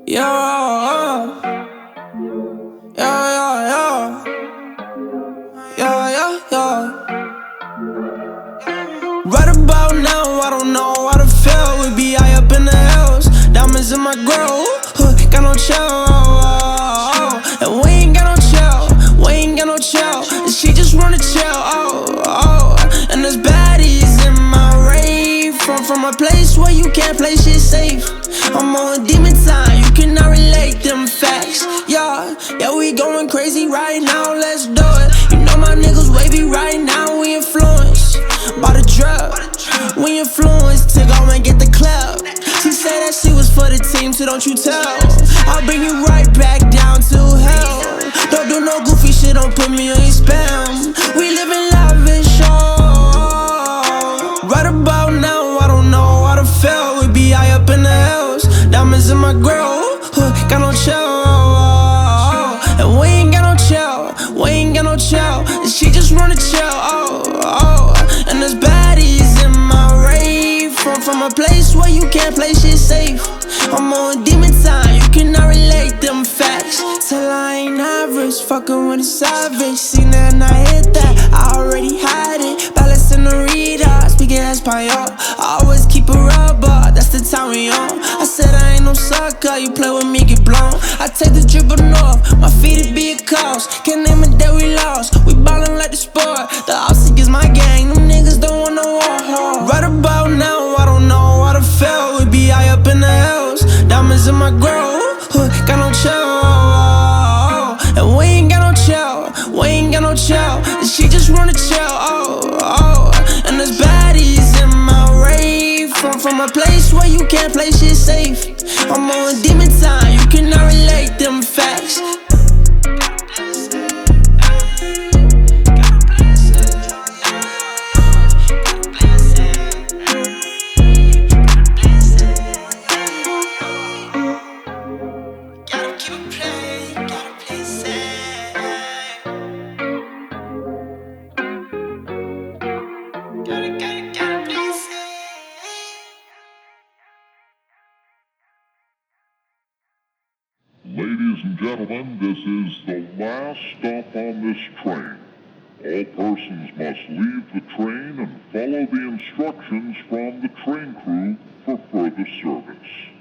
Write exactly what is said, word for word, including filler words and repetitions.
Yeah, yeah, yeah, yeah, yeah, yeah, yeah. Right about now, I don't know how to feel. We be high up in the hills, diamonds in my grill. Huh, got no chill, and we ain't got no chill. We ain't got no chill. And she just wanna chill, oh, oh. And there's baddies in my rave. From from a place where you can't play shit safe. I'm on demon time, you cannot relate them facts. Yeah, yeah, we going crazy right now, let's do it. You know my niggas wavy right now, we influenced by the drug. We influenced to go and get the club. She said that she was for the team, so don't you tell. I'll bring you right back down to hell. Don't do no goofy shit, don't put me on your spam. We living lavish, oh. Right about now, I don't know how to feel. We be high up in the hills, diamonds in my grill. Huh, got no chill, and we ain't got no chill. We ain't got no chill, and she just wanna chill, oh, oh. And there's baddies in my rave. From from a place where you can't play shit safe. I'm on demon time, you cannot relate them facts. Till I ain't average, fucking with a savage. Seen that and I hit that, I already had it. Balance in the reader, speaking Espanol. I always keep a rubber, that's the time we on. I said I ain't no sucker, you play with me, get blown. I take the dribble north, my feet it be a cost. Can't name it that we lost, we ballin' like the sport. The Aussie is my gang, them niggas don't want no war. Right about now, I don't know how to feel. We be high up in the hills, diamonds in my grill. Huh, got no chill, and we ain't got no chill. We ain't got no chill, and she just wanna chill, oh, oh. And there's baddies in my rave. From from a place where you can't play shit safe. I'm on demon time, you cannot relate them facts. Ladies and gentlemen, this is the last stop on this train. All persons must leave the train and follow the instructions from the train crew for further service.